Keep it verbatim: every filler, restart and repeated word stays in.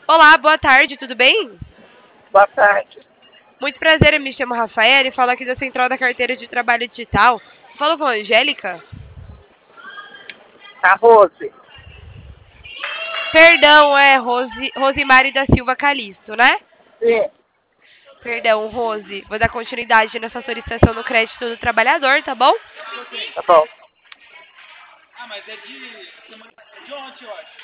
Olá, boa tarde, tudo bem? Boa tarde. Muito prazer, eu me chamo Rafaela e falo aqui da Central da Carteira de Trabalho Digital. Falo com a Angélica? A Rose. Perdão, é Rose, Rosimari da Silva Calisto, né? Sim, Perdão, Rose. Vou dar continuidade nessa solicitação no crédito do trabalhador, tá bom? tá bom.